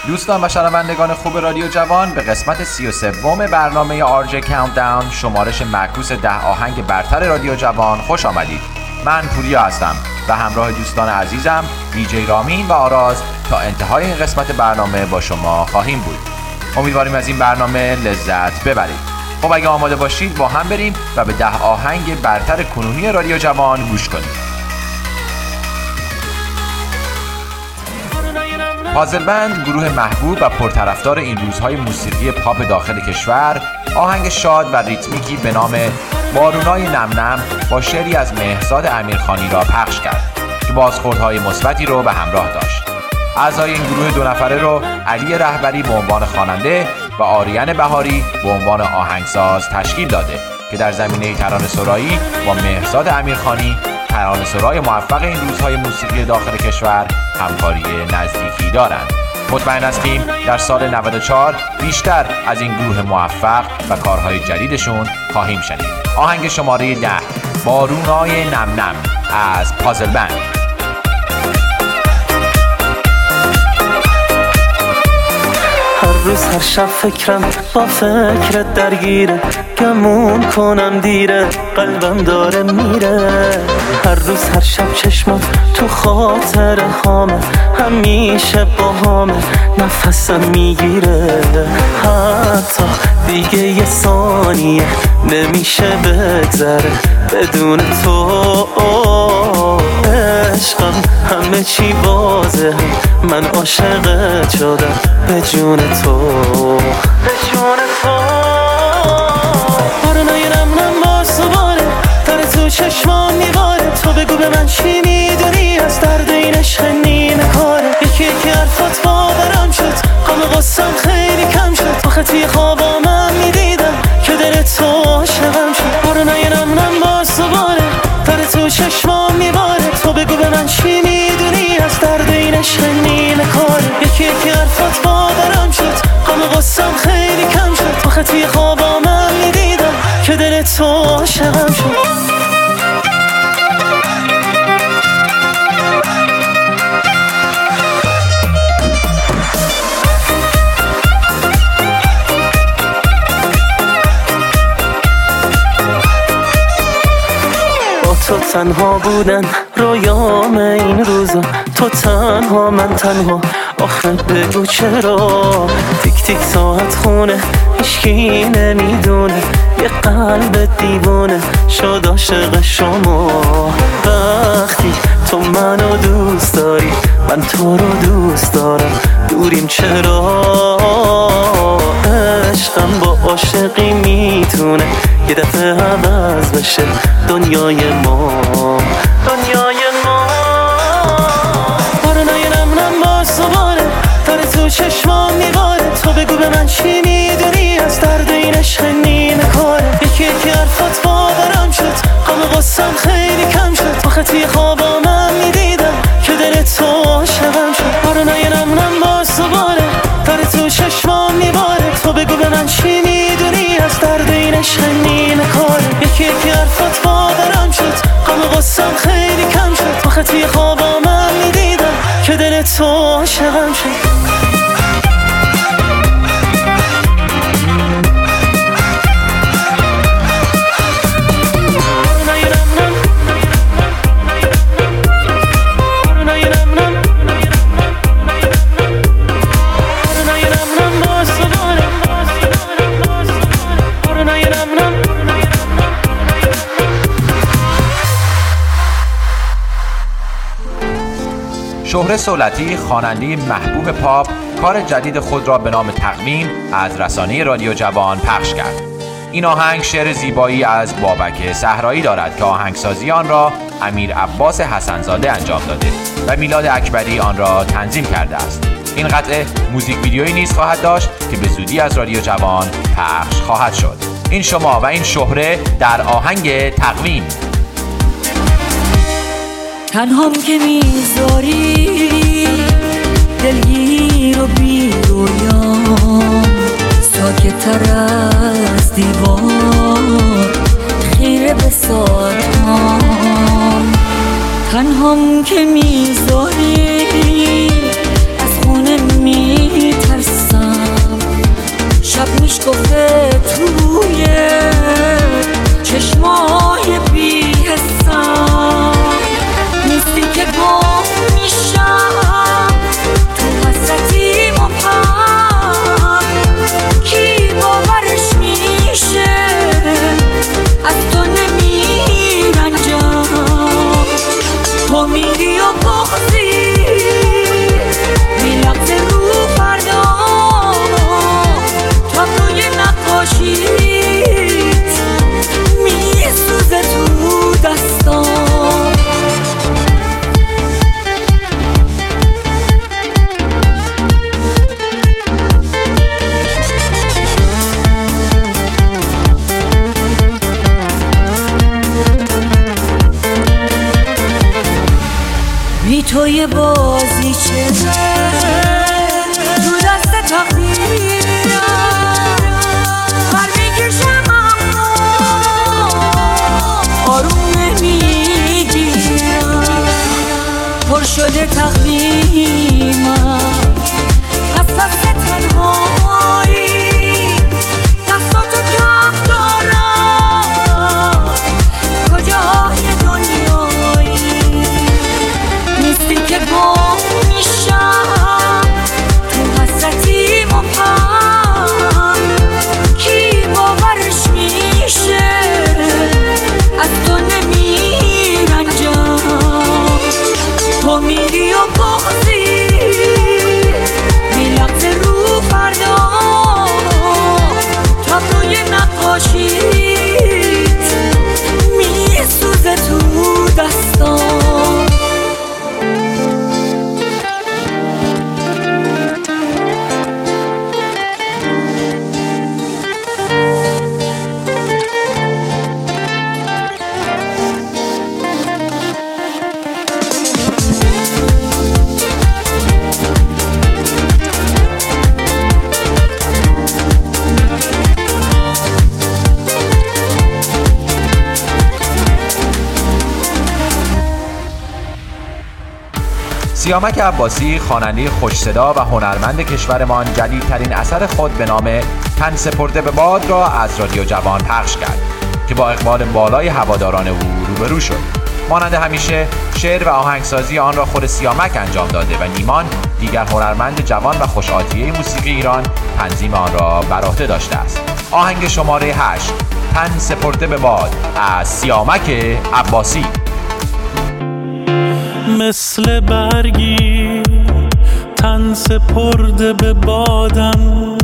دوستان و شنوندگان خوب رادیو جوان، به قسمت 33 برنامه RJ Countdown، شمارش معکوس 10 آهنگ برتر رادیو جوان خوش آمدید. من پوریا هستم و همراه دوستان عزیزم دیجی رامین و آراز تا انتهای این قسمت برنامه با شما خواهیم بود. امیدواریم از این برنامه لذت ببرید. خب اگه آماده باشید با هم بریم و به 10 آهنگ برتر کنونی رادیو جوان گوش کنیم. پازل بند، گروه محبوب و پرطرفدار این روزهای موسیقی پاپ داخل کشور، آهنگ شاد و ریتمیکی به نام بارونای نم نم با شعری از مهرزاد امیرخانی را پخش کرد که بازخوردهای مثبتی رو به همراه داشت. اعضای این گروه 2 نفره رو علی رهبری به عنوان خواننده و آریان بهاری به عنوان آهنگساز تشکیل داده که در زمینه ترانه‌سرایی با مهرزاد امیرخانی، ترانه‌سرای موفق این روزهای موسیقی داخل کشور، همکاری نزدیکی دارند. مطمئن هستیم در سال 94 بیشتر از این گروه موفق و کارهای جدیدشون خواهیم شنید. آهنگ شماره 10، بارونای نم نم از پازل بند. هر روز هر شب فکرم با فکرت درگیره، گمون کنم دیره، قلبم داره میره. هر روز هر شب چشمات تو خاطر هامه، همیشه با هامه، نفسم میگیره. حتی دیگه یه ثانیه نمیشه بگذره بدون تو. عشقم همه چی واضحه، من عاشقت شدم به جون تو، به جون تو. بارونای نم نم باز دوباره داره تو چشمام میباره. تو بگو به من چی میدونی از درد این عشق نیمه کاره. یکی یکی حرفات باورم شد، غم غصم خیلی کم شد. آخه توی خوابام میدیدم که دل تو عاشقم شد. بارونای نم نم باز دوباره داره تو چشمام میباره. تو بگو به من چی میدونی از درد این عشق نیمه کاره. یکی یکی حرفات باورم شد، غم غصم خیلی کم شد. آخه توی خوابام میدیدم که دل تو عاشقم شد. تو تنها بودن رویام این روزا، تو تنها من تنها. آخه بگو چرا تیک تیک ساعت خونه، هیچکی نمیدونه یه قلب دیوونه شد عاشق شما. وقتی تو منو دوست داری من تو رو دوست دارم، دوریم چرا؟ عشقم با عاشقی میتونه یه دفعه عوض بشه دنیای ما، دنیای ما. بارونای نم نم باز دوباره داره تو چشمام میباره. تو بگو به من چی میدونی از درد این عشق نیمه کاره. یکی یکی حرفات باورم شد، غم غصم خیلی کم شد. آخه توی خوابام میدیدم که دل تو عاشقم شد. بارونای نم نم باز دوباره داره تو چشمام میباره. تو بگو به من چی میدونی از درد این عشق نیمه کاره. یکی یکی حرفات باورم شد، غم غصم خیلی کم شد. آخه توی خوابام میدیدم که دل تو عاشقم شد. شهره صولتی، خواننده محبوب پاپ، کار جدید خود را به نام تقویم از رسانه رادیو جوان پخش کرد. این آهنگ شعر زیبایی از بابک صحرایی دارد که آهنگسازی آن را امیر عباس حسن‌زاده انجام داده و میلاد اکبری آن را تنظیم کرده است. این قطعه موزیک ویدیویی نیز خواهد داشت که به زودی از رادیو جوان پخش خواهد شد. این شما و این شهره در آهنگ تقویم. تنهام که میذاری دلگیر و بی رویام، ساکت تر از دیوار خیره به ساعتام. تنهام که میذاری از خونه میترسم، گل تقویمم از دست تنهایی دستاتو کم دارم کجای دنیایی نیستی که گم میشم تو حسرتی مبهم کی باورش میشه از تو نمیرنجم تو میری و بغضی میلغزه رو فردا تابلوی نقاشیت میسوزه تو دستام سیامک عباسی خواننده خوش‌صدا و هنرمند کشورمان جدیدترین اثر خود به نام تن سپرده به باد را از رادیو جوان پخش کرد که با اقبال بالای هواداران او روبرو شد. مانند همیشه شعر و آهنگسازی آن را خود سیامک انجام داده و نیمان دیگر هنرمند جوان و خوش‌آتیه موسیقی ایران تنظیم آن را بر عهده داشته است. آهنگ شماره 8 تن سپرده به باد از سیامک عباسی. مثل برگی تن سپرده به بادم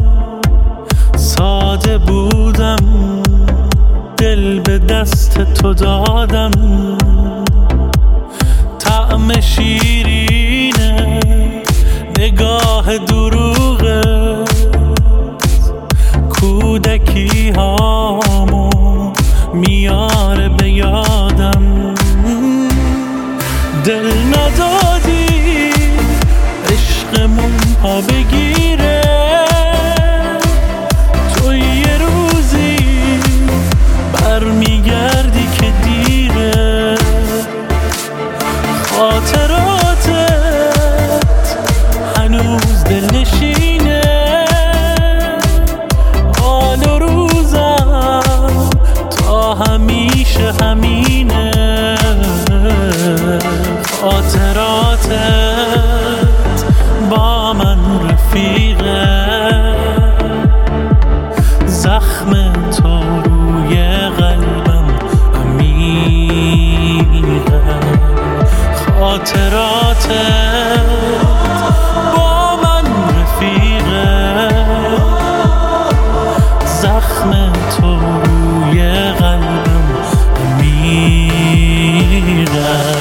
ساده بودم دل به دست تو دادم طعم شیرینه نگاه دروغه کودکی هامو میاره به یادم دل ندادی عشقمون پا بگیره تو یه روزی برمیگردی که دیره خاطراتت هنوز دلنشینه حال و روزم تا همیشه همینه خاطراتت با من رفیقه زخم تو روی قلبم عمیقه خاطراتت با من رفیقه زخم تو روی قلبم عمیقه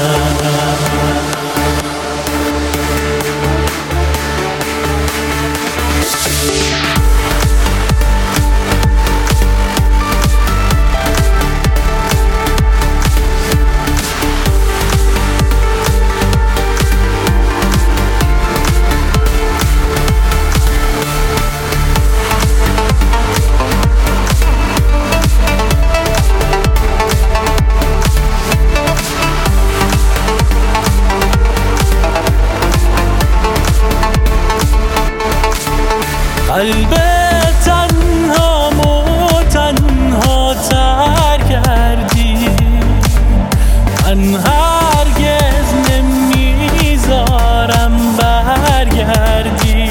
قلب تنهامو تنها تر کردی من هرگز نمیذارم برگردی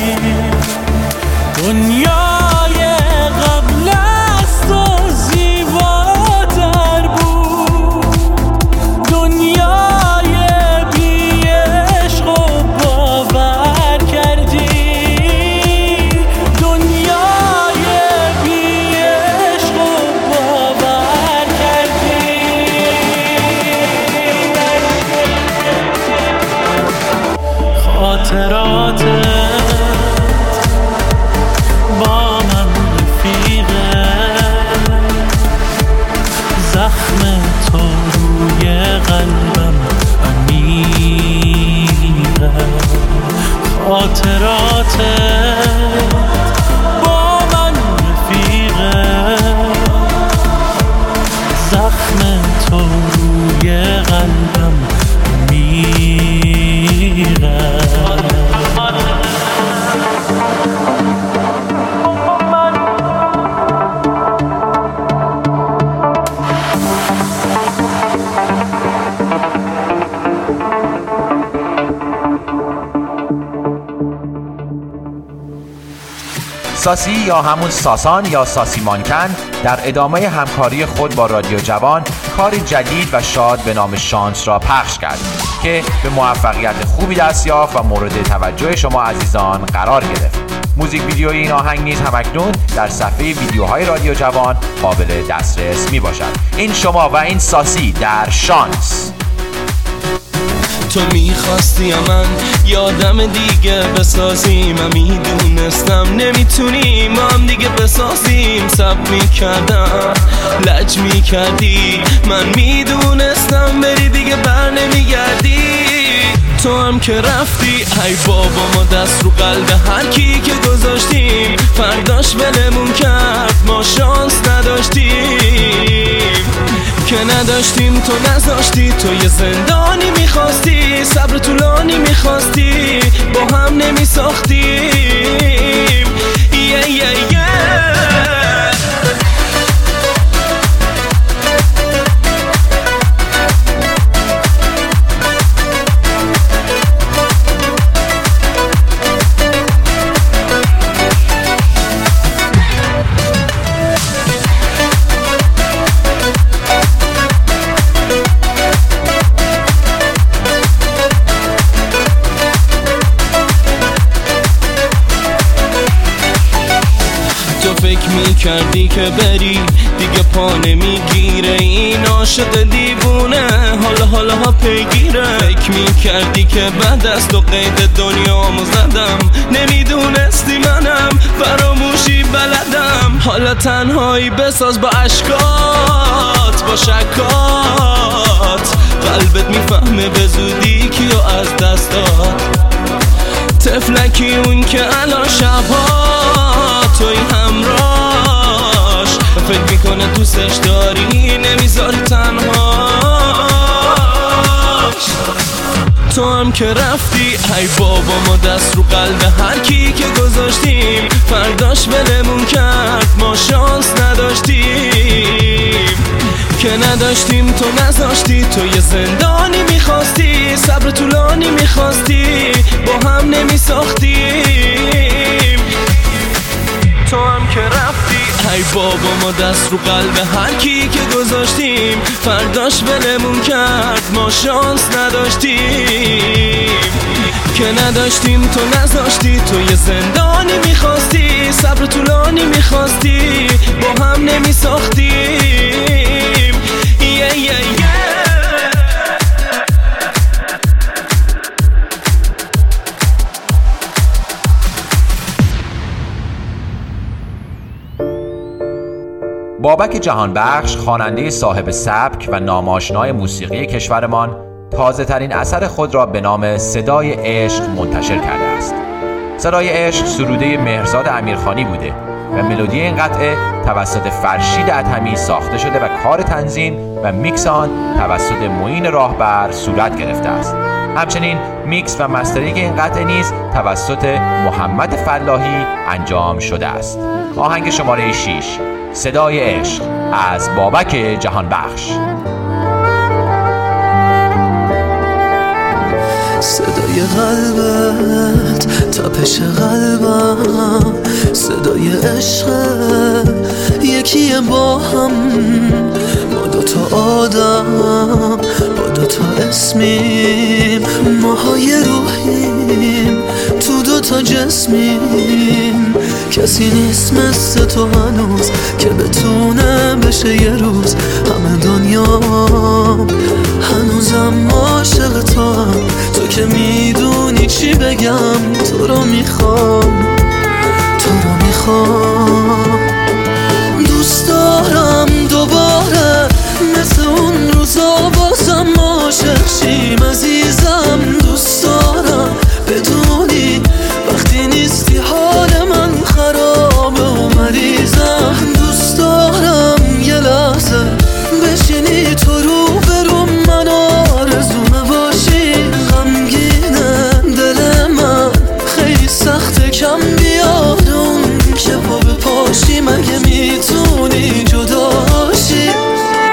دنیای قبل از تو زیباتر بود دنیای بی عشق و باور کردی خاطراتت با من رفیقه زخم تو روی قلبم عمیقه خاطراتت با من رفیقه زخم تو روی قلبم عمیقه ساسی یا همون ساسان یا ساسی مانکن در ادامه همکاری خود با رادیو جوان کار جدید و شاد به نام شانس را پخش کرد که به موفقیت خوبی دست یافت و مورد توجه شما عزیزان قرار گرفت. موزیک ویدیوی این آهنگ نیز همکنون در صفحه ویدیوهای رادیو جوان قابل دسترس می باشد. این شما و این ساسی در شانس. تو میخواستی من یادم دیگه بسازیم، من میدونستم نمیتونیم ما هم دیگه بسازیم. سب میکردم لج میکردی، من میدونستم بری دیگه بر نمیگردی. تو هم که رفتی ای بابا ما دست رو قلب هر کی که گذاشتیم، فرداش ولمون کرد ما شانس نداشتیم. که نداشتیم تو نذاشتی، تو یه زندانی میخواستی، صبر طولانی میخواستی، با هم نمیساختیم. فکر میکردی که بری دیگه پا نمیگیره، این عاشق دیوونه حالا پیگیره. فکر میکردی که بعد از تو قید دنیامو زدم، نمیدونستی منم فراموشی بلدم. حالا تنهایی بساز با عشقات با شکات، قلبت میفهمه به زودی کیو از دست داد. طفلکی اون که الان شبها توی همراش، فکر میکنه دوستش داری نمیذاری تنهاش. تو هم که رفتی ای بابا ما دست رو قلب هر کی که گذاشتیم، فرداش ولمون کرد ما شانس نداشتیم. که نداشتیم تو نذاشتی، تو یه زندانی میخواستی، صبر طولانی میخواستی، با هم نمیساختیم. تو هم که رفتی ای بابا ما دست رو قلب هر کی که گذاشتیم، فرداش ولمون کرد ما شانس نداشتیم. که نداشتیم تو نذاشتی، تو یه زندانی میخواستی، صبر طولانی میخواستی، با هم نمیساختیم. بابک جهانبخش خواننده صاحب سبک و ناماشنای موسیقی کشورمان تازه ترین اثر خود را به نام صدای عشق منتشر کرده است. صدای عشق سروده مهرزاد امیرخانی بوده و ملودی این قطعه توسط فرشید ادهمی ساخته شده و کار تنظیم و میکس آن توسط معین راهبر صورت گرفته است. همچنین میکس و مسترینگ این قطعه نیز توسط محمد فلاحی انجام شده است. آهنگ شماره 6 صدای عشق از بابک جهانبخش. صدای قلبت، تپش قلبم، صدای عشق یکیه با هم. ما دوتا آدم با دوتا اسمیم، ماهای روحیم تو دوتا جسمیم. کسی نیست مثل تو هنوز که بتونه بشه یه روز همه دنیام. هنوزم عاشق تو هم، تو که میدونی چی بگم. تو رو میخوام، تو رو میخوام. دوست دارم دوباره مثل اون روزا بازم عاشق شیم عزیزم. دوست دارم بدونی وقتی نیستی حال من خرابه و مریضم. دوست دارم یه لحظه بشینی تو رو برو من، آرزومه باشی. غمگینه دل من خیلی سخته کم بیاد اون که پا به پاشی. مگه میتونی جداشی؟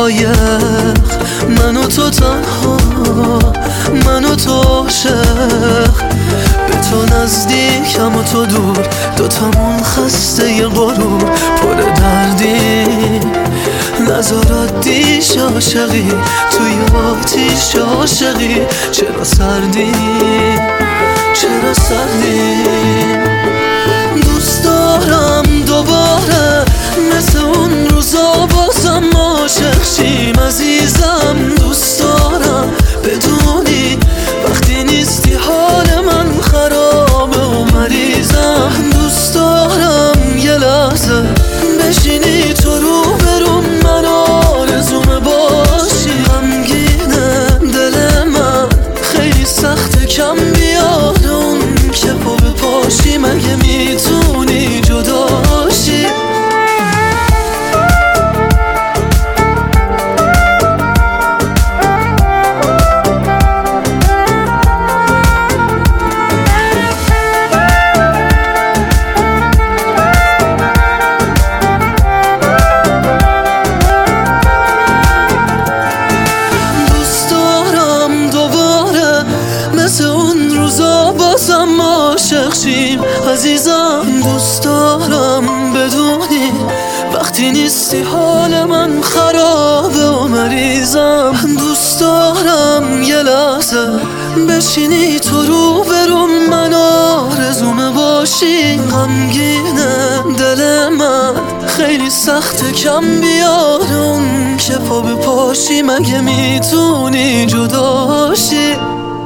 قایق، من و تو تنها، من و تو عاشق، به تو نزدیکم و تو دور، دوتامون خسته ی غرور، پر دردی نظرات دیش عاشقی، توی آتیش عاشقی، چرا سردی چرا سردی. دوست دارم دوباره مثل اون روزا بازم عاشق شیم عزیزم، دوست دارم بدونی وقتی نیستی حال من خرابه و مریضم، دوست دارم یه لحظه بشینی تو رو برون، من آرزومه باشی، غمگینه دل من خیلی سخته کم بیاد اون که پا به پاشی، مگه میتونی جداشی. عزیزم دوست دارم بدونی وقتی نیستی حال من خرابه و مریضم، دوست دارم یه لحظه بشینی تو رو برون، من آرزومه باشی، غمگینه دل من خیلی سخته کم بیاد اون که پا به پاشی، مگه میتونی جداشی.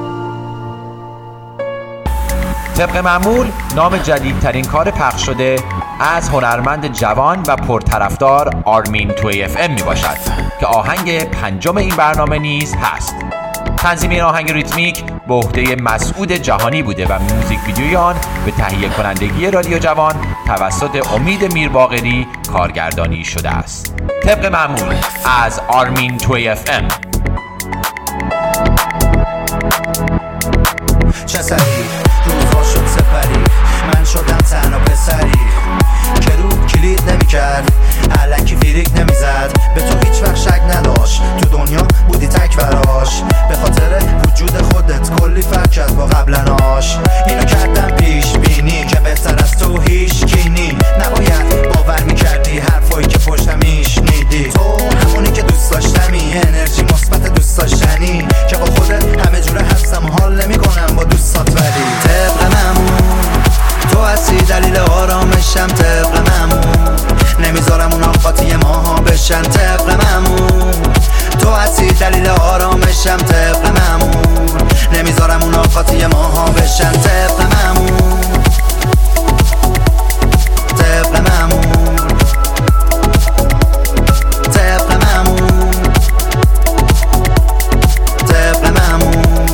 طبق معمول نام جدیدترین کار پخش شده از هنرمند جوان و پرطرفدار آرمین توی FM می باشد که آهنگ پنجم این برنامه نیز هست. تنظیم این آهنگ ریتمیک به عهده مسعود جهانی بوده و موزیک ویدیوی آن به تهیه کنندگی رادیو جوان توسط امید میرباقری کارگردانی شده است. طبق معمول از آرمین توی FM. چه سری روزها شد سپری، من شدم تنها پسری که رو کلید نمیکرد، الکی فیریک نمیزد، به تو هیچ وقت شک نداشت، تو دنیا بودی تک براش، به خاطر وجود خودت کلی فرق کرد با قبلناش. اینو کردم پیش بینی که بهتر از تو هیچ کینی، نباید باور میکردی حرفایی که پشتم میشنیدی، تو همونی که دوست داشتمی، انرژی مثبت دوست داشتنی که با خودت همه جوره هستم، حال نمیکنم با دوستات، ولی طبق معمول تو هستی دلیل آرامشم، طبق معمول نمیذارم اون آقاتی ماها بشن، طبق معمول تو هستی دلیل آرامشم، طبق معمول نمیذارم اون آقاتی ماها بشن، طبق معمول طبق معمول طبق معمول طبق معمول.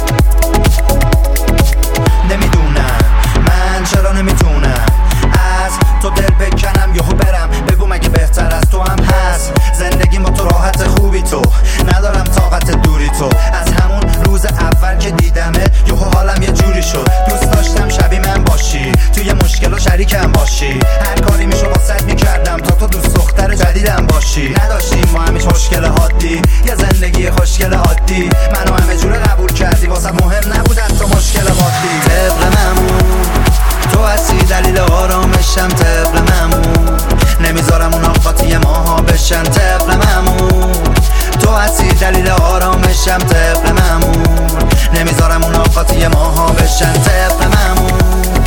نمیدونم من چرا نمیتونم از تو دل بکنم یهو برم، بگو مگه بهتر از تو هم هست، زندگی با تو راحت خوبی، تو ندارم طاقت دوری، تو از همون روز اول که دیدمت یهو حالم یه جوری شد، دوست داشتم شبیه من باشی، توی مشکل و شریکم باشی، هر کاری میشو واسط میکردم تا تو دوست دختر جدیدم باشی، نداشتیم ما همیش مشکل حادی، یه زندگی خوشگل عادی، منو همه جوره قبول کردی، واسه مهم نبود حتی مشکل مادی، طبق معمول تو هستی دلیل آرامشم، طبق معمول نمیذارم اون آقاتی ماها بشن، طبق معمول تو هستی دلیل آرامشم، طبق معمول نمیذارم اون آقاتی ماها بشن، طبق معمول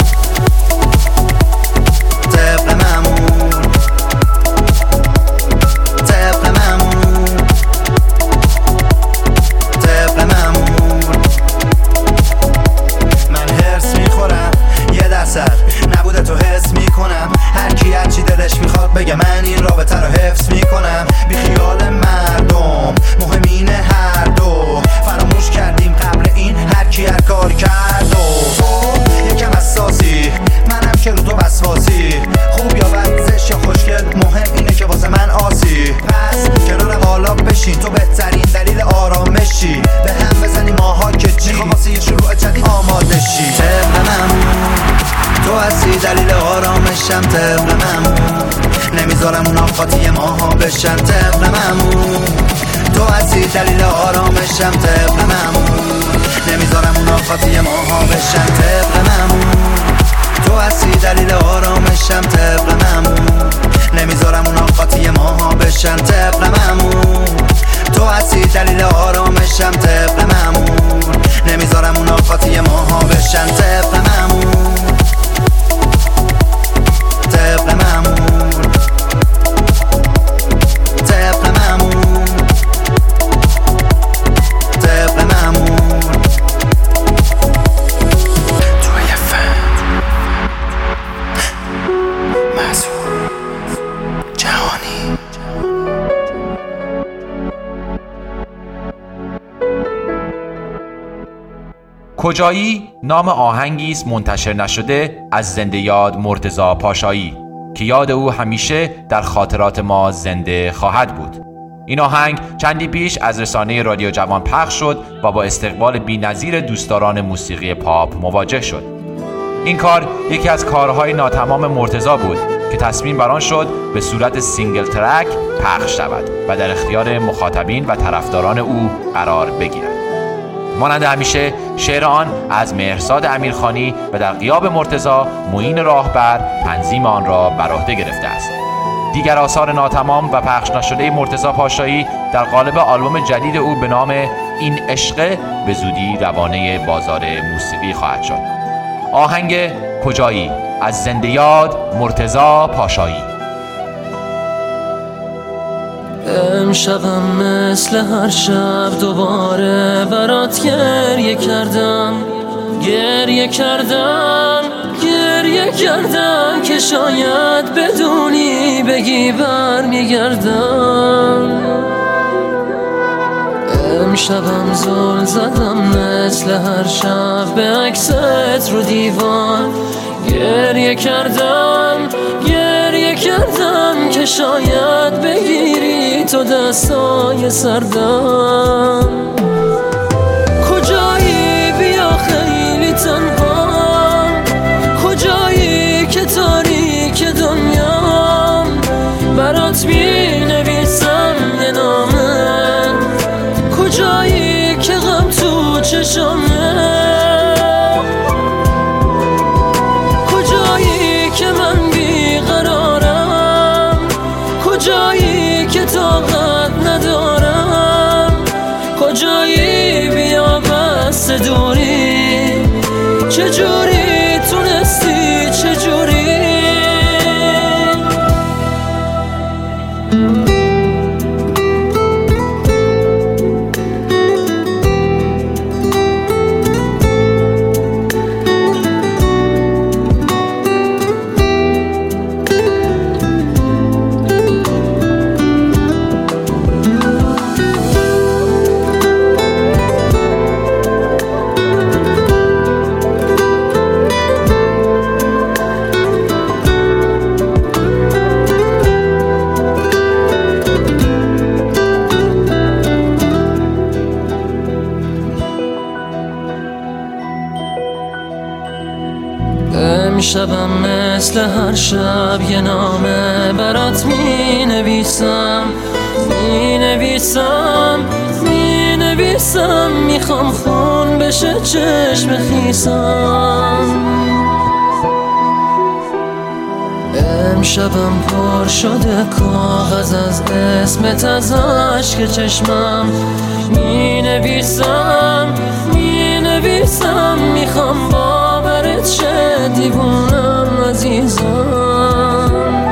طبق معمول طبق معمول طبق معمول. من هرس میخورم یه درصد نبوده تو حس میکنم، هر کی هر چی دلش میخواد بگه، من این رابطه رو حفظ میکنم، بی خیال مردم مهم اینه هر دو فراموش کردیم قبل این هر کی هر کار کرد، و تو یکم اساسی منم که رو تو وسواسی، خوب یا بد زشت یا خوشگل مهم اینه که واسه من آسی، پس کنارم حالا بشین، تو بهترین دلیل آرامشی، به هم بزنی ماها که چی، میخوام واسه یه شروع جدید آماده شی، طبق معمول تو هستی دلیل آرامشم، طبق معمول نمیذارم اون خاطی ماها بشن طبق معمول. تو هستی دلیل آرامشم طبق معمول. نمیذارم اونا خاطی ماها بشن طبق معمول. تو هستی دلیل آرامشم طبق معمول. نمیذارم اونا خاطی ماها بشن طبق معمول. تو هستی دلیل آرامشم طبق معمول. نمیذارم اونا خاطی ماها بشن طبق معمول. طبق معمول. طبق معمول. طبق معمول. توی فن مسئول جهانی. کجایی نام آهنگی است منتشر نشده از زنده یاد مرتضی پاشایی که یاد او همیشه در خاطرات ما زنده خواهد بود. این آهنگ چندی پیش از رسانه رادیو جوان پخش شد و با استقبال بی‌نظیر دوستداران موسیقی پاپ مواجه شد. این کار یکی از کارهای ناتمام مرتضی بود که تصمیم بر آن شد به صورت سینگل ترک پخش شود و در اختیار مخاطبین و طرفداران او قرار بگیرد. مانند همیشه شعر آن از مهرزاد امیرخانی و در غیاب مرتضی معین راهبر تنظیم آن را بر عهده گرفته است. دیگر آثار ناتمام و پخش نشده مرتضی پاشایی در قالب آلبوم جدید او به نام این عشق به زودی روانه بازار موسیقی خواهد شد. آهنگ کجایی از زنده یاد مرتضی پاشایی. امشبم مثل هر شب دوباره برات گریه کردم، گریه کردم، گریه کردم که شاید بدونی بگی برمیگردم. امشبم زل زدم مثل هر شب به عکست رو دیوار، گریه کردم، گریه کردم که شاید بگیری تو دستای سردم. کجایی بیا خیلی تنها، کجایی که تاریک دنیام، برات می نویسم یه نامه، کجایی که غم تو چشمه، کجایی که من بیقرارم، کجایی که طاقت ندارم، کجایی بیا بس دوری، چجوری تونستی چجوری. امشبم مثل هر شب یه نامه برات می نویسم، می نویسم، می نویسم، میخوام خون بشه چشم خیسم. امشبم پر شده کاغذ از اسمت از عشق چشمم، می نویسم، می نویسم، میخوام باورت شه دیوونم عزیزم.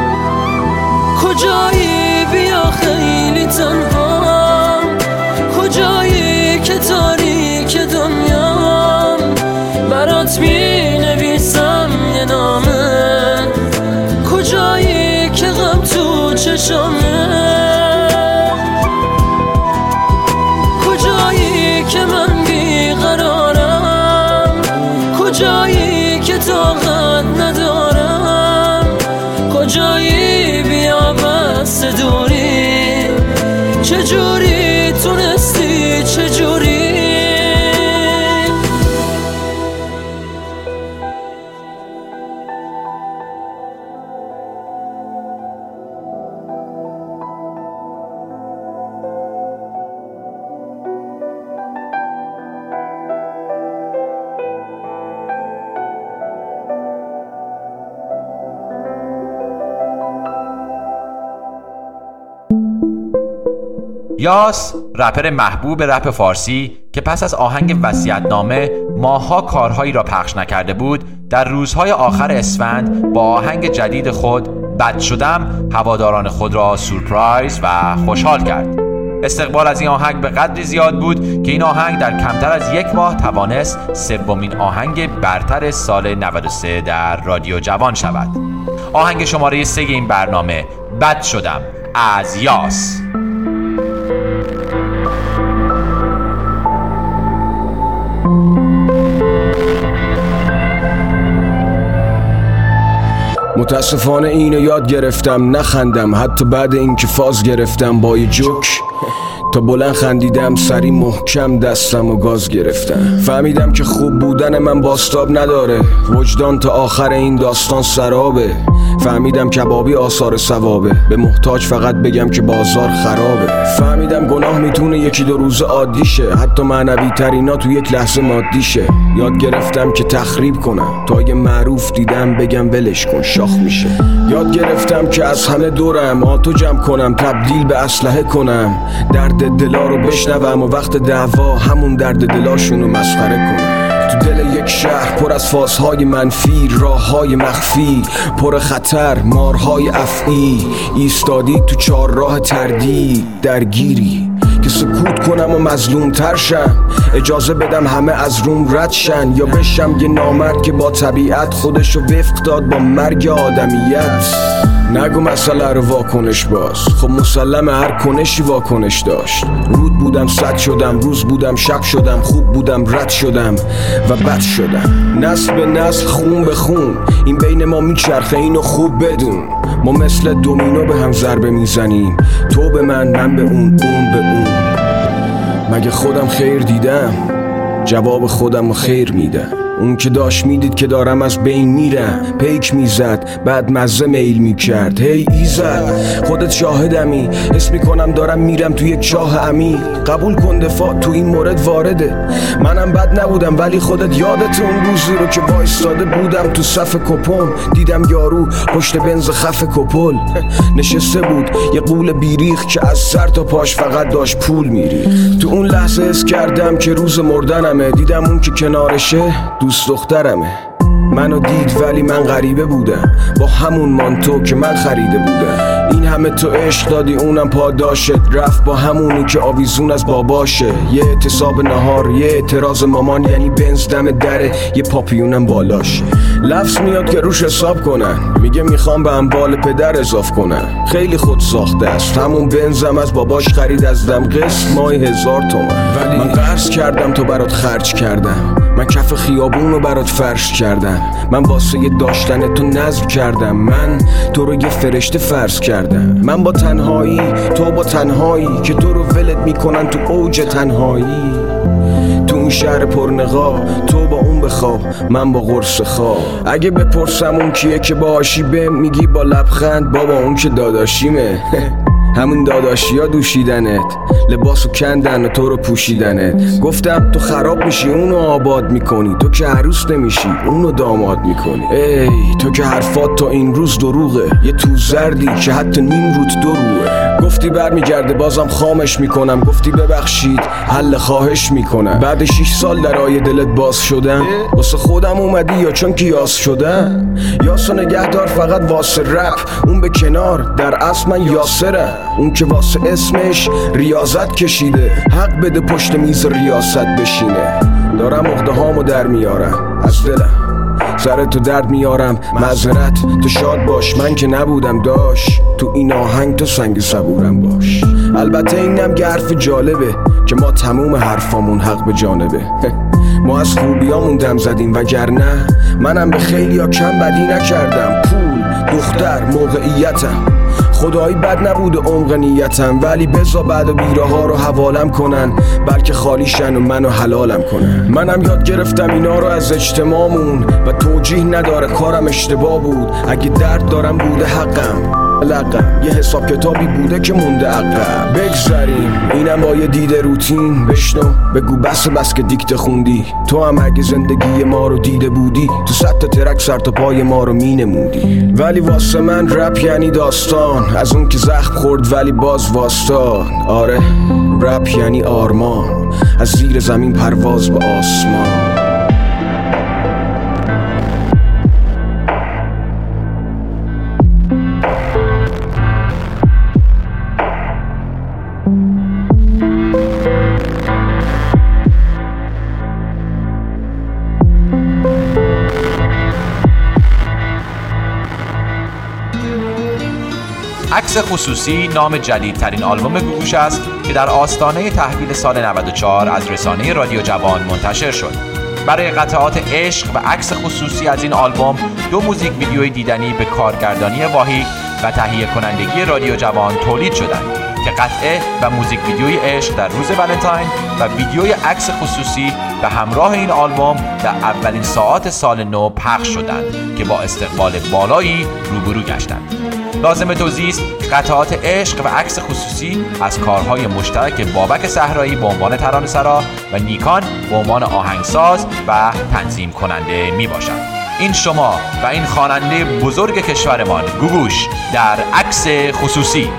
کجایی بیا خیلی تنها، کجایی که تاریک دنیام، برات می نویسم یه نامه، کجایی که غم تو چشمه، کجایی که من بیقرارم، کجایی که طاقت ندارم، کجایی بیا بس دوری، چجوری تونستی چجوری. یاس رپر محبوب رپ فارسی که پس از آهنگ وصیت‌نامه ماها کارهایی را پخش نکرده بود، در روزهای آخر اسفند با آهنگ جدید خود بد شدم هواداران خود را سورپرایز و خوشحال کرد. استقبال از این آهنگ به قدری زیاد بود که این آهنگ در کمتر از 1 ماه توانست 3مین آهنگ برتر سال 93 در رادیو جوان شود. آهنگ شماره 3 این برنامه بد شدم از یاس. متاسفانه اینو یاد گرفتم نخندم، حتی بعد اینکه فاز گرفتم با یه جوک تا بلند خندیدم، سری محکم دستم و گاز گرفتم. فهمیدم که خوب بودن من باستاب نداره، وجدان تا آخر این داستان سرابه. فهمیدم کبابی آثار ثوابه، به محتاج فقط بگم که بازار خرابه. فهمیدم گناه میتونه 1-2 روز عادی شه، حتی معنوی ترینا تو 1 لحظه مادی شه. یاد گرفتم که تخریب کنم تا اگه معروف دیدم بگم ولش کن شاخ میشه. یاد گرفتم که از همه دورم آتو جمع کنم، تبدیل به اسلحه کنم، درد دلا رو بشنوم و وقت دعوا همون درد دلاشونو مسخره کنم. تو دل یک شهر پر از فازهای منفی، راههای مخفی پر خطر، مارهای افعی، ایستادی تو 4 راه تردید درگیری که سکوت کنم و مظلوم تر شم، اجازه بدم همه از روم رد شن، یا بشم یه نامرد که با طبیعت خودشو وفق داد با مرگ آدمیت. نگو مسئله رو واکنش باز، خب مسلم هر کنشی واکنش داشت. رود بودم صد شدم، روز بودم شب شدم، خوب بودم رد شدم و بد شدم. نسل به نسل خون به خون این بین ما میچرخه، اینو خوب بدون. ما مثل دومینو به هم ضربه میزنیم، تو به من به اون به اون. مگه خودم خیر دیدم؟ جواب خودم رو خیر میدم. اون که داشت میدید که دارم از بین میرم، پیک میزد بعد مزه میل میکرد. هی ایزد خودت شاهدمی، حس میکنم دارم میرم تو یک چاه عمیق. قبول کن دفاع تو این مورد وارده، منم بد نبودم ولی خودت یادت اون روزی رو که وایستاده بودم تو صف کپون، دیدم یارو پشت بنز خف کپل نشسته بود، یه قول بیریخ که از سر تا پاش فقط داشت پول میریخت. تو اون لحظه حس کردم که روز مردنمه، دیدم اون که کنارشه دوست دخترمه. منو دید ولی من غریبه بودم، با همون مانتو که من خریده بودم. این همه تو عشق دادی اونم پاداشت، رفت با همونی که آویزون از باباشه. یه اعتصاب نهار، یه اعتراض مامان، یعنی بنز دم دره، یه پاپیونم بالاشه. لفظ میاد که روش حساب کنن، میگه میخوام به اموال پدر اضاف کنن. خیلی خود ساخته است، همون بنزم از باباش خرید از دم، قسط ماهی 1000 تومن. ولی من قرض کردم تو برات خرج کردم، من کف خیابون رو برات فرش کردم، من واسه داشتن تو نذر کردم، من تو رو یه فرشته فرض کردم. من با تنهایی تو با تنهایی که تو رو ولت میکنن تو اوج تنهایی. تو اون شهر پرنقا تو با اون بخواب، من با قرص خواب. اگه بپرسم اون کیه که باهاشی بهم میگی با لبخند بابا اون که داداشیمه. همون داداشی ها دوشیدنت، لباسو کندن و تو رو پوشیدنت. گفتم تو خراب میشی اونو آباد میکنی، تو که عروس نمیشی اونو داماد میکنی. ای تو که حرفات تا این روز دروغه، یه تو زردی که حتی نیم روت دروغه. گفتی برمیگرده بازم خامش میکنم، گفتی ببخشید حل خواهش میکنم. بعد 6 سال درای دلت باز شدم، واسه خودم اومدی یا چون که یاس شدم؟ یاسو نگهدار فقط واسه رپ، اون به کنار، در اصل من یاسرم. اون که واسه اسمش ریاضت کشیده، حق بده پشت میز ریاست بشینه. دارم عقده هامو در میارم از دلم، سر تو درد میارم معذرت، تو شاد باش من که نبودم داش، تو این آهنگ تو سنگ صبورم باش. البته اینم که حرف جالبه که ما تموم حرفامون حق به جانبه. ما از خوبیامون دم زدیم وگرنه منم به خیلیا کم بدی نکردم. پول، دختر، موقعیتم خدایی بد نبود عمق نیتم، ولی بزا بعد بیره ها رو حوالم کنن، بلکه خالیشن و منو حلالم کنن. منم یاد گرفتم اینا رو از اجتماعمون و توجیه نداره کارم اشتباه بود. اگه درد دارم بوده حقم، لقم یه حساب کتابی بوده که مونده عقب. بگذاریم اینم با یه دیده روتین، بشنو بگو بس که دیکته خوندی. تو هم اگه زندگی ما رو دیده بودی، تو 100 تا ترک سر تا پای ما رو می نمودی. ولی واسه من رپ یعنی داستان، از اون که زخم خورد ولی باز واسطاد. آره رپ یعنی آرمان، از زیر زمین پرواز به آسمان. عکس خصوصی نام جدیدترین آلبوم گوگوش است که در آستانه تحویل سال 94 از رسانه رادیو جوان منتشر شد. برای قطعات عشق و عکس خصوصی از این آلبوم 2 موزیک ویدیوی دیدنی به کارگردانی واهی و تهیه کنندگی رادیو جوان تولید شدند که قطعه و موزیک ویدیوی عشق در روز ولنتاین و ویدیوی عکس خصوصی به همراه این آلبوم در اولین ساعات سال نو پخش شدند که با استقبال بالایی روبرو گشتند. لازم توضیح است قطعات عشق و عکس خصوصی از کارهای مشترک بابک صحرایی به عنوان ترانه‌سرا و نیکان به عنوان آهنگساز و تنظیم کننده می باشند. این شما و این خواننده بزرگ کشورمان گوگوش در عکس خصوصی.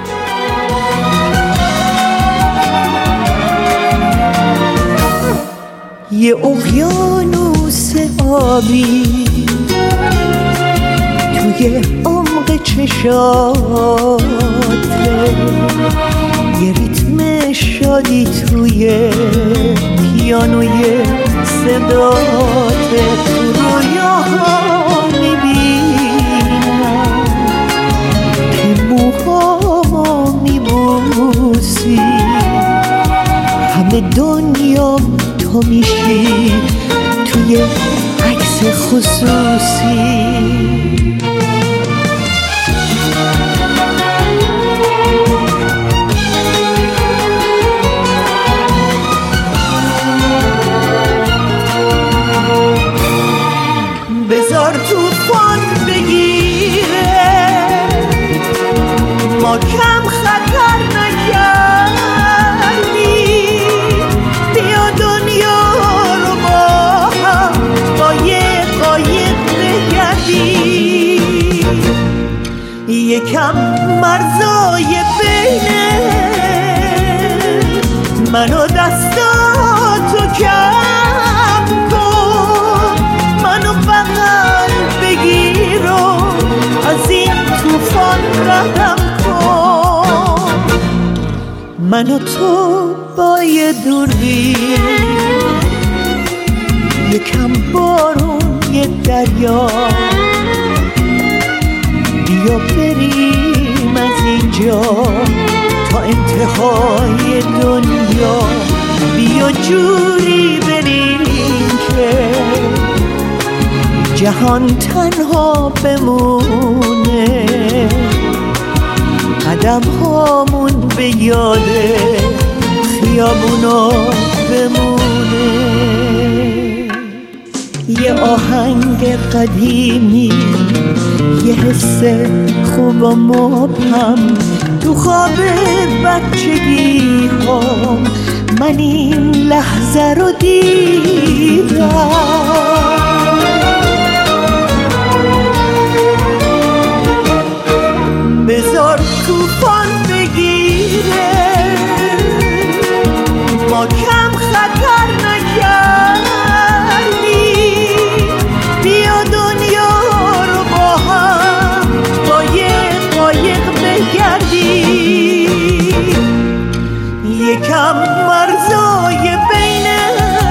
یه اقیانوس آبی توی عمق چشاته، یه ریتم شادی توی پیانوی صداته. تو رویاها میبینم که موهامو میبوسی، همه دنیا تو میشی توی عکس خصوصی. بذار طوفان بگیره، ما کم خطر نکردیم، بیا دنیا رو با هم با یه قایق بگردیم. یکم مرزای بینه من و دستاتو کم کن، منو بغل بگیر و از این طوفان ردم کن. من و تو با یه دوربین، یکم بارون یه دریا، بیا بریم از اینجا تا انتهای دنیا. بیا جوری بریم که جهان تنها بمونه، قدم هامون به یاد خیابونا بمونه. یه آهنگ قدیمی، یه حس خوب و مبهم تو خواب بچگی هم، من این لحظه رو دیدم. بذار طوفان بگیره، ما کم خطر نکردیم، بیا دنیا رو با هم با یه قایق بگردیم. یکم مرزای بینه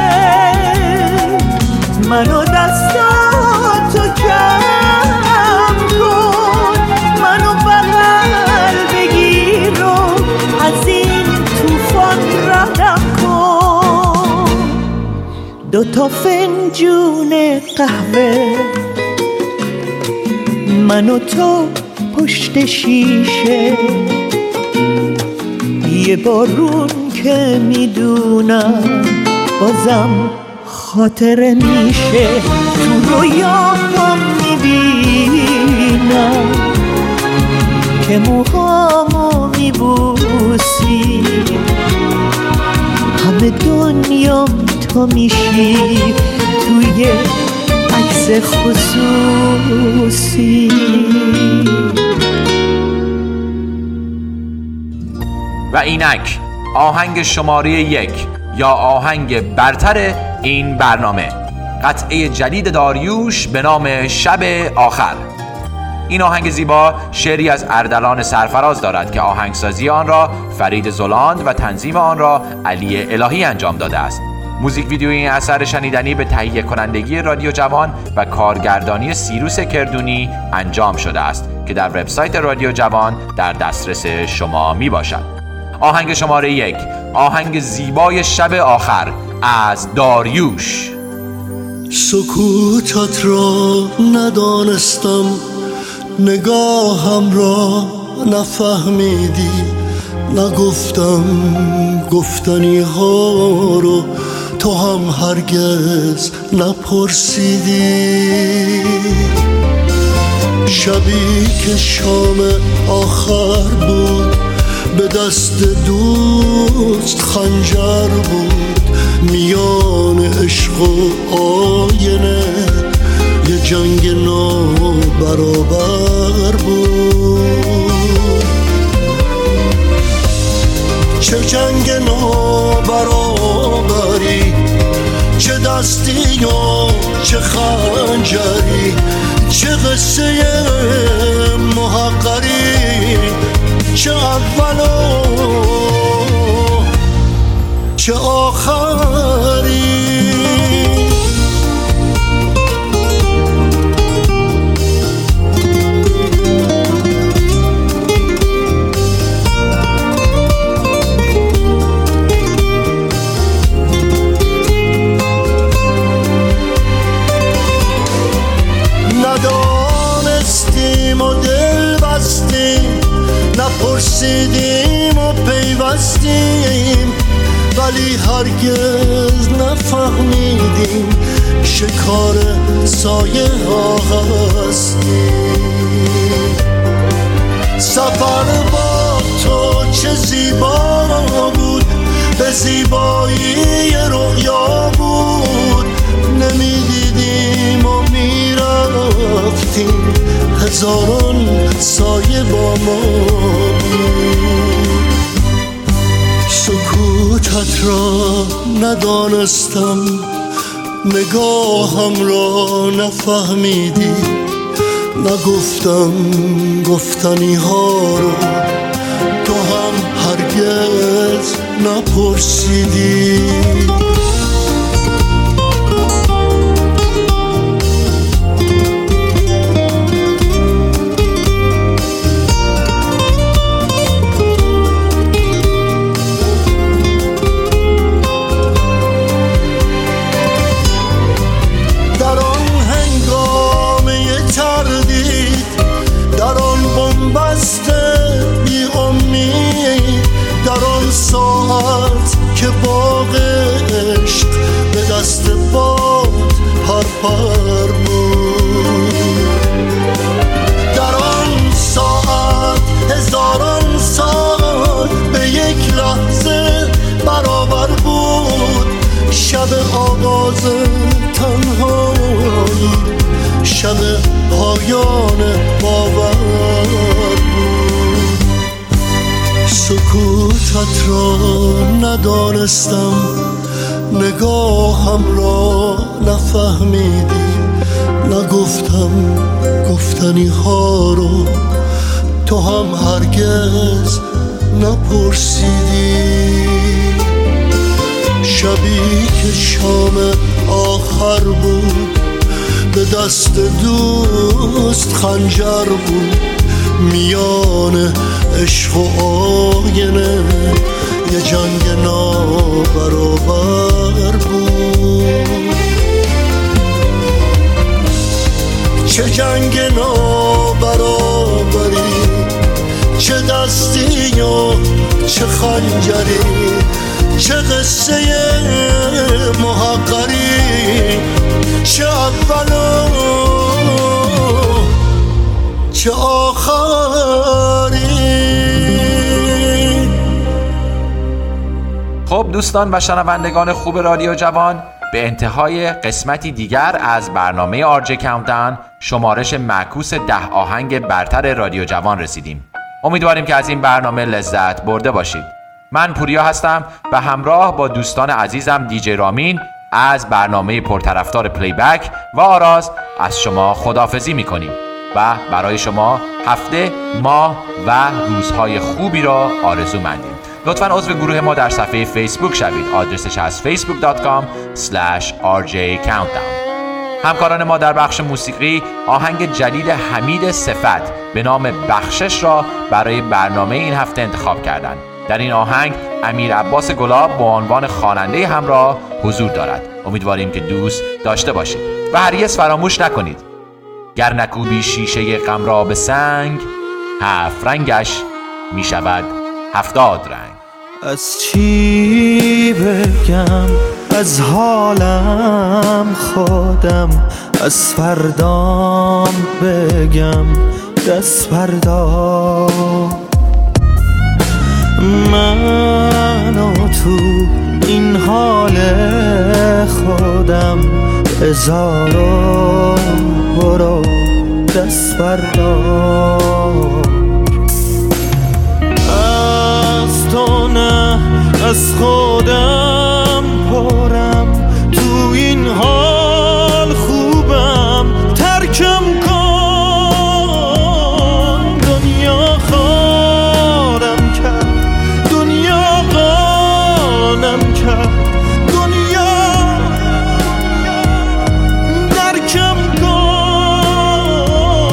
من و دستاتو کم کن، منو بغل بگیر و از این طوفان ردم کن. 2 فنجون قهوه من و تو پشت شیشه، یه بارون که میدونم بازم خاطره میشه. تو رویاهم میبینم که موهامو میبوسی، همه دنیام تو میشی توی عکس خصوصی. و اینک آهنگ شماره 1 یا آهنگ برتر این برنامه، قطعه جدید داریوش به نام شب آخر. این آهنگ زیبا شعری از اردلان سرفراز دارد که آهنگسازی آن را فرید زلاند و تنظیم آن را علی الهی انجام داده است. موزیک ویدیوی این اثر شنیدنی به تهیه کنندگی رادیو جوان و کارگردانی سیروس کردونی انجام شده است که در وبسایت رادیو جوان در دسترس شما می باشد. آهنگ شماره 1، آهنگ زیبای شب آخر از داریوش. سکوتت را ندانستم، نگاهم را نفهمیدی، نگفتم گفتنی ها رو تو هم هرگز نپرسیدی. شبی که شام آخر بود، به دست دوست خنجر بود، میان عشق و آینه یه جنگ نابرابر بود. چه جنگ نابرابری، چه دستی و چه خنجری، چه قصه محقری، چه اول و چه آخری. ندانستیم و دل بستیم، نپرسیدیم و پیوستیم، ولی هرگز نفهمیدیم شکار سایه ها هستیم. سفر با تو چه زیبا بود، به زیبایی رؤیا بود، نمیدیدیم و میرفتیم، هزاران سایه با ما بود. سکوتت را ندانستم، نگاهم را نفهمیدی، نگفتم گفتنی ها رو تو هم هرگز نپرسیدی. ساعت که باغ عشق به دست باد پرپر بود، در آن ساعت هزاران سال به یک لحظه برابر بود. شب آغاز تنهایی، شب پایان باور بود. سکوتت را ندانستم، نگاهم را نفهمیدی، نگفتم گفتنی ها رو تو هم هرگز نپرسیدی. شبی که شام آخر بود، به دست دوست خنجر بود، میان عشق و آینه یه جنگ نابرابر بود. چه جنگ نابرابری، چه دستی و چه خنجری، چه قصه محقری، چه اول و چه آخری. خب دوستان و شنوندگان خوب رادیو جوان، به انتهای قسمتی دیگر از برنامه آرجه کاونتداون، شمارش معکوس 10 آهنگ برتر رادیو جوان رسیدیم. امیدواریم که از این برنامه لذت برده باشید. من پوریا هستم و همراه با دوستان عزیزم دیجی رامین از برنامه پرطرفدار پلیبک و آراز از شما خداحافظی میکنیم و برای شما هفته، ماه و روزهای خوبی را آرزو مندیم. لطفاً عضو گروه ما در صفحه فیسبوک شوید. آدرسش از facebook.com/rjcountdown. همکاران ما در بخش موسیقی آهنگ جدید حمید صفت به نام بخشش را برای برنامه این هفته انتخاب کردند. در این آهنگ امیر عباس گلاب به عنوان خواننده همراه حضور دارد. امیدواریم که دوست داشته باشید و هرگز فراموش نکنید گر نکوبی شیشه غم را به سنگ، 7 رنگش می شود 70 رنگ. از چی بگم از حالم خودم، از فردام بگم دست فردا. من و تو این حال خودم هزار و برو دست فردا. از تو نه از خودم پرم، تو این حال خوبم ترکم کن. دنیا خارم کرد، دنیا قانم کرد، دنیا درکم کن.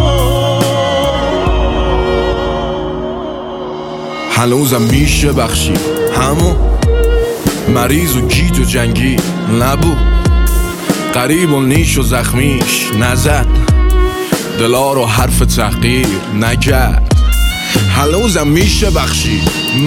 هنوزم میشه بخشی همون مریض و گیج و جنگی نبود، قریب و نیش و زخمیش نزد، دلا رو حرف تحقیر نکرد. هنوزم میشه بخشی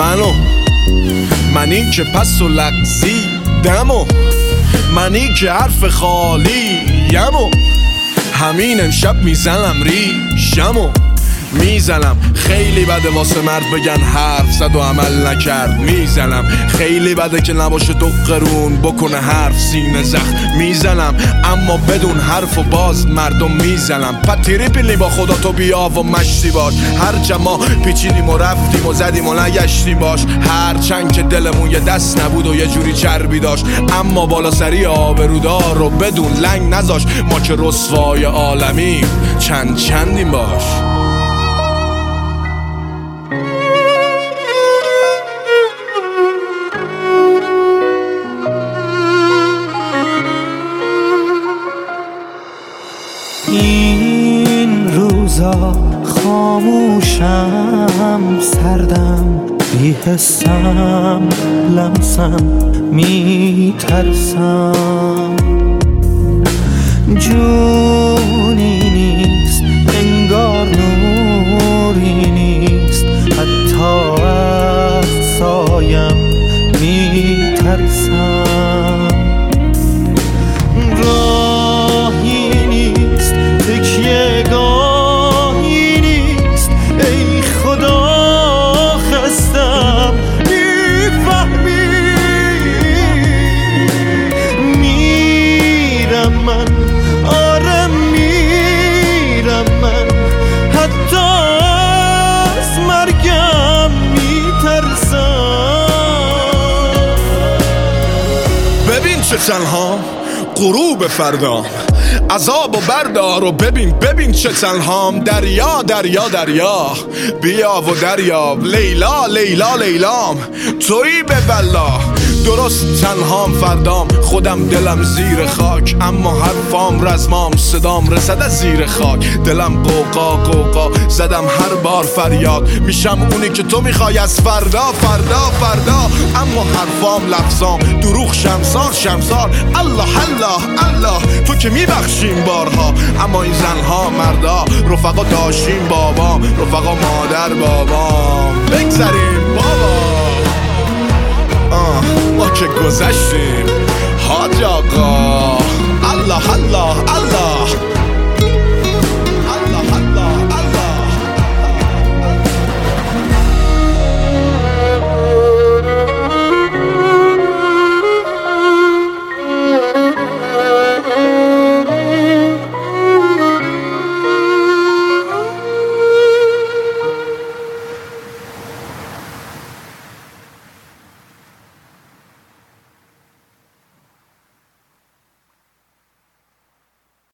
منی که پس و لغزی دمو، منی که حرف خالی یمو، همین امشب میزنم ریشمو میزنم. خیلی بده واسه مرد بگن حرف زد و عمل نکرد، میزنم. خیلی بده که نباشه دو قرون بکنه حرف سینه زخم، میزنم. اما بدون حرف و باز مردم میزنم. پتیری پیلی با خدا تو بیا و مشتی باش، هر جما پیچیدیم و رفتیم و زدیم و نگشتیم باش. هر چند که دلمون یه دست نبود و یه جوری چربی داشت، اما بالا سری آبرودار رو بدون لنگ نذاش. ما که رسوای عالمیم چندیم باش. این روزا خاموشم سردم، بی‌حسم لمسم میترسم. جونی نیست انگار نوری نیست، حتی از سایم میترسم. راهی نیست تکیه گاهی نیست، ای خدا خستم میفهمی. میرم من آره میرم من، حتی از مرگم میترسم. ببین چه تنها غروب فردام، عذاب و بردار و ببین چه تنهام. دریا دریا دریا بیا و دریاب، لیلا لیلا لیلام تویی به بلا. درست تنهام فردام، خودم دلم زیر خاک، اما حرفام رزمام صدام رسد از زیر خاک. دلم قوقا قوقا زدم هر بار فریاد، میشم اونی که تو میخوای از فردا فردا فردا. اما حرفام لفظام دروغ شمسار شمسار. الله الله الله تو که میبخشیم بارها، اما این زنها مردا رفقا داشتیم بابام، رفقا مادر بابام. بگذاریم بابا ما که گذشتیم حاج آقا. الله الله الله